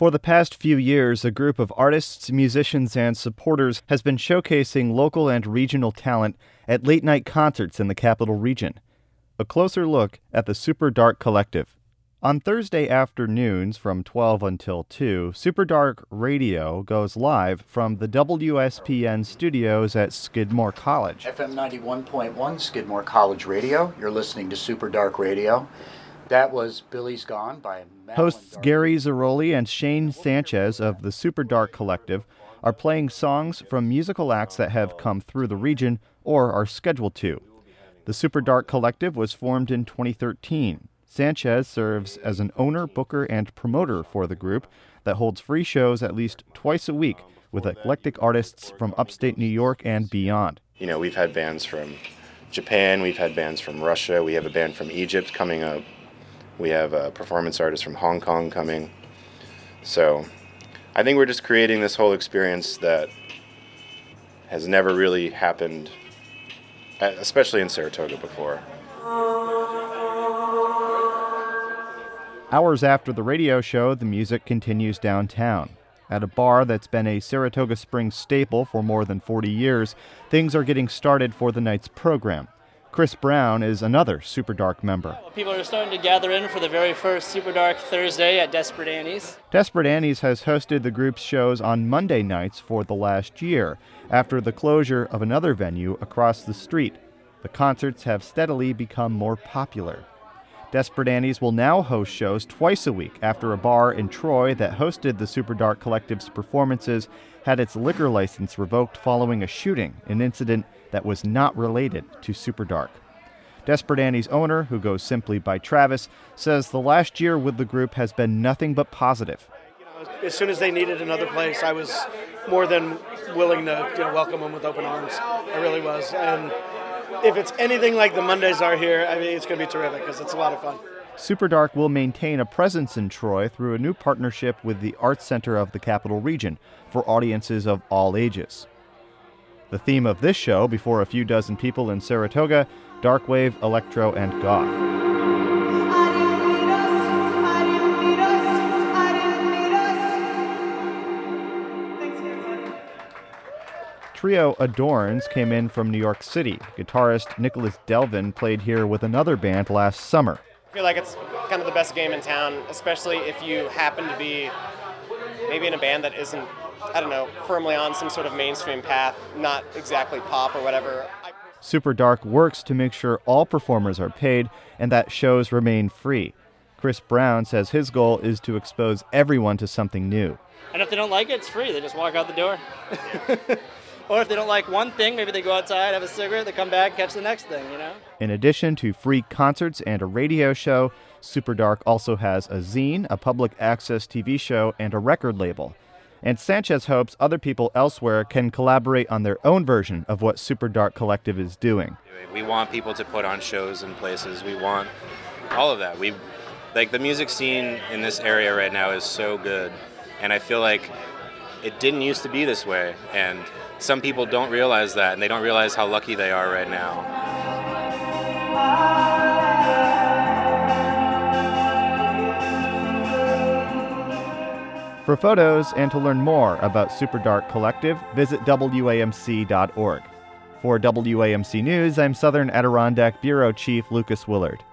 For the past few years, a group of artists, musicians, and supporters has been showcasing local and regional talent at late-night concerts in the Capital Region. A closer look at the Super Dark Collective. On Thursday afternoons from 12 until 2, Super Dark Radio goes live from the WSPN studios at Skidmore College. FM 91.1 Skidmore College Radio. You're listening to Super Dark Radio. That was Billy's Gone by Madeline Hosts Darby. Gary Zeroli and Shane Sanchez of the Super Dark Collective are playing songs from musical acts that have come through the region or are scheduled to. The Super Dark Collective was formed in 2013. Sanchez serves as an owner, booker, and promoter for the group that holds free shows at least twice a week with eclectic artists from upstate New York and beyond. You know, we've had bands from Japan, we've had bands from Russia, we have a band from Egypt coming up, we have a performance artist from Hong Kong coming. So I think we're just creating this whole experience that has never really happened, especially in Saratoga before. Hours after the radio show, the music continues downtown. At a bar that's been a Saratoga Springs staple for more than 40 years, things are getting started for the night's program. Chris Brown is another Super Dark member. People are starting to gather in for the very first Super Dark Thursday at Desperate Annie's. Desperate Annie's has hosted the group's shows on Monday nights for the last year, after the closure of another venue across the street. The concerts have steadily become more popular. Desperate Annie's will now host shows twice a week after a bar in Troy that hosted the Super Dark Collective's performances had its liquor license revoked following a shooting, an incident that was not related to Super Dark. Desperate Annie's owner, who goes simply by Travis, says the last year with the group has been nothing but positive. As soon as they needed another place, I was more than willing to welcome them with open arms. I really was. And if it's anything like the Mondays are here, I mean, it's going to be terrific because it's a lot of fun. Super Dark will maintain a presence in Troy through a new partnership with the Arts Center of the Capital Region for audiences of all ages. The theme of this show, before a few dozen people in Saratoga, darkwave, electro, and goth. Trio Adorns came in from New York City. Guitarist Nicholas Delvin played here with another band last summer. I feel like it's kind of the best game in town, especially if you happen to be maybe in a band that isn't, firmly on some sort of mainstream path, not exactly pop or whatever. Super Dark works to make sure all performers are paid and that shows remain free. Chris Brown says his goal is to expose everyone to something new. And if they don't like it, it's free. They just walk out the door. Or if they don't like one thing, maybe they go outside, have a cigarette, they come back, catch the next thing, In addition to free concerts and a radio show, Super Dark also has a zine, a public access TV show, and a record label. And Sanchez hopes other people elsewhere can collaborate on their own version of what Super Dark Collective is doing. We want people to put on shows in places. We want all of that. The music scene in this area right now is so good, and I feel like it didn't used to be this way, and some people don't realize that, and they don't realize how lucky they are right now. For photos and to learn more about Super Dark Collective, visit WAMC.org. For WAMC News, I'm Southern Adirondack Bureau Chief Lucas Willard.